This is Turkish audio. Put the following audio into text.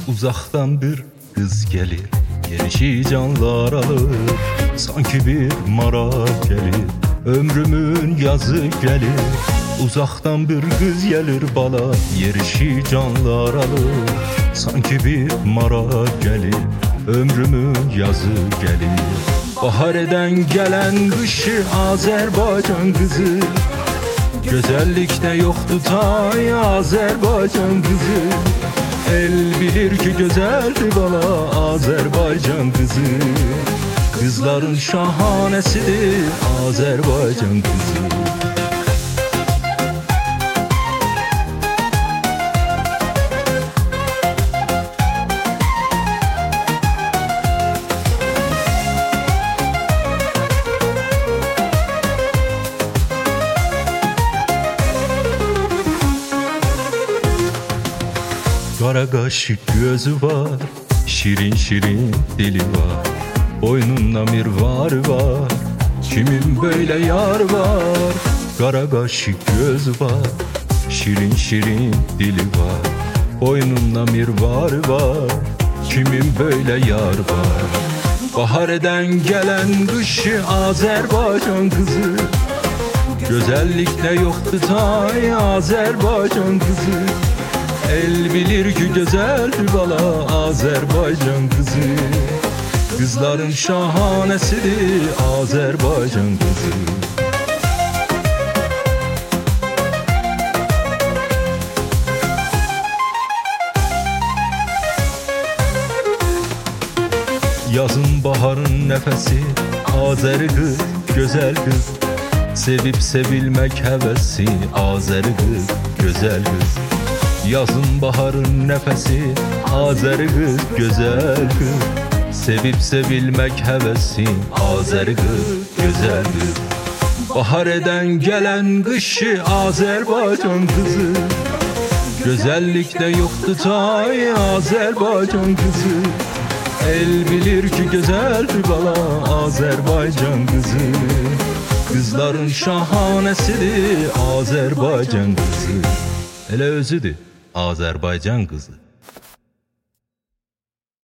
Uzaktan bir kız gelir, gelişi canlar alır. Sanki bir marak gelir, ömrümün yazı gelir. Uzaktan bir kız gelir bala, yerişi canlar alır. Sanki bir marak gelir, ömrümün yazı gelir. Bahar eden gelen kışı Azerbaycan kızı. Güzellikte yoktu tay Azerbaycan kızı. El bilir ki güzeldi bala Azerbaycan kızı. Kızların şahanesidir Azerbaycan kızı. Kara kaşı gözü var, şirin şirin dili var. Boynunda mirvar var, kimin böyle yar var. Kara kaşı gözü var, şirin şirin dili var. Boynunda mirvar var, kimin böyle yar var. Bahar eden gelen kışı Azerbaycan kızı. Güzellikte yoktu tay Azerbaycan kızı. El bilir ki güzeldir bala Azerbaycan kızı. Kızların şahanesidir Azerbaycan kızı. Yazın baharın nefesi Azeri kız, güzel kız. Sevip sevilmek hevesi Azeri kız, güzel kız. Yazın baharın nefesi Azeri kız, güzel kız. Sevip sevilmek hevesi Azeri kız, güzel kız. Bahar eden gelen kışı Azerbaycan kızı. Güzellikte yoktu tay Azerbaycan kızı. El bilir ki güzeldir bala Azerbaycan kızı. Kızların şahanesidir Azerbaycan kızı. Hele özüdür Azerbaycan kızı.